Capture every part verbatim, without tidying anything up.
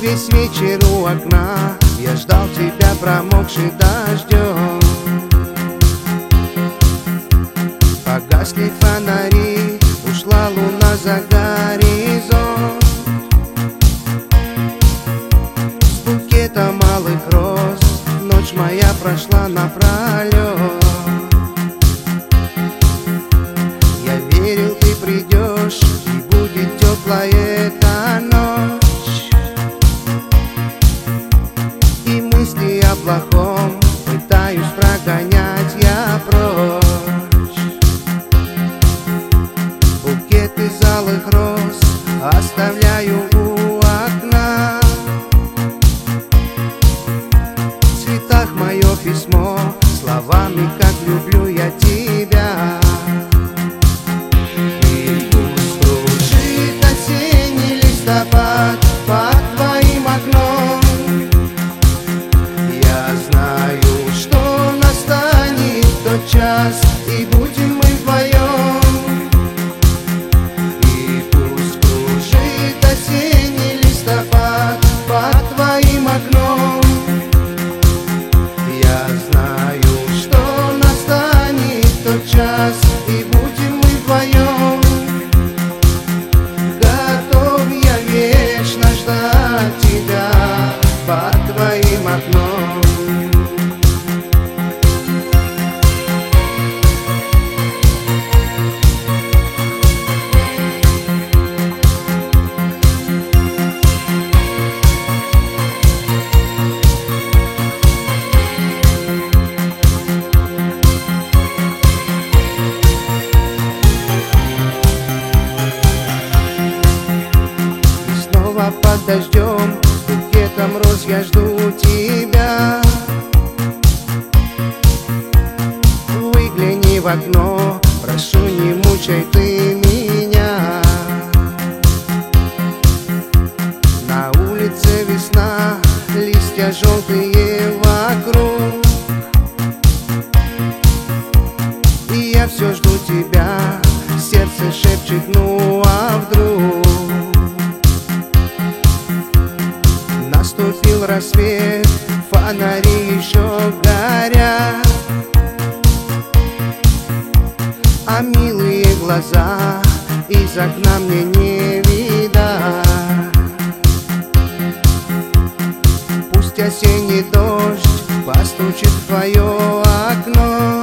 Весь вечер у окна я ждал тебя, промокший дождем. Погасли фонари, ушла луна за горизонт. С букетом малых роз ночь моя прошла напролет. Я верил, ты придешь, и будет теплая эта ночь. И мысли о плохом пытаюсь прогонять я прочь. Букет из алых роз оставляю у окна. В цветах мое письмо, словами, как люблю я тебя. И пусть кружит осенний листопад под твоим окном. Я знаю, что настанет тот час, и будем мы вдвоем. И пусть кружит осенний листопад под твоим окном. Я знаю, что настанет тот час, и будем мы вдвоем. Готов я вечно ждать тебя под твоим окном. Под дождем, с букетом роз я жду тебя. Выгляни в окно, прошу, не мучай ты меня. На улице весна, листья желтые вокруг. И я все жду тебя, сердце шепчет, ну а вдруг. Наступил рассвет, фонари еще горят, а милые глаза из окна мне не видать. Пусть осенний дождь постучит в твое окно.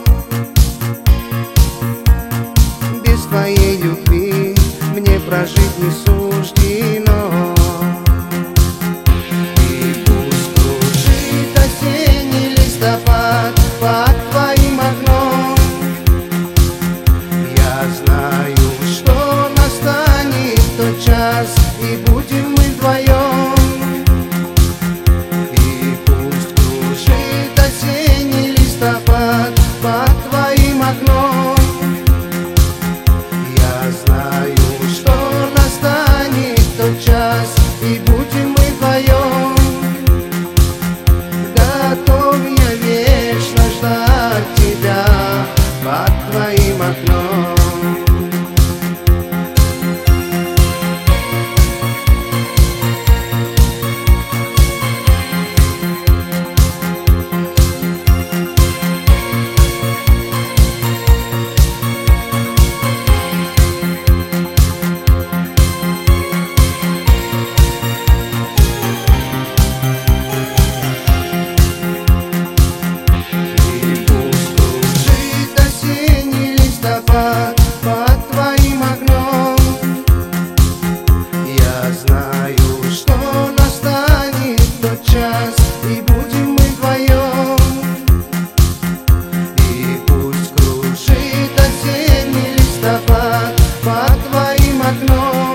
Без твоей любви мне прожить не суждено. Под твоим окном. Я знаю, что настанет тот час, и будем мы вдвоем. И пусть кружит осенний листопад под твоим окном. Я знаю, что настанет тот час, и будем мы вдвоем. Готов я вечно ждать тебя под твоим окном. Под твоим окном. Я знаю, что настанет тот час, и будем мы вдвоем. И пусть кружит осенний листопад под твоим окном.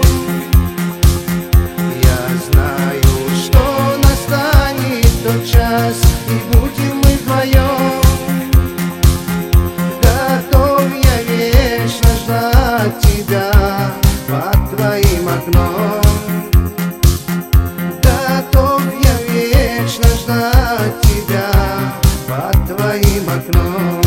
Я знаю, что настанет тот час, и будем мы вдвоем. Тебя под твоим окном. Готов я вечно ждать тебя под твоим окном.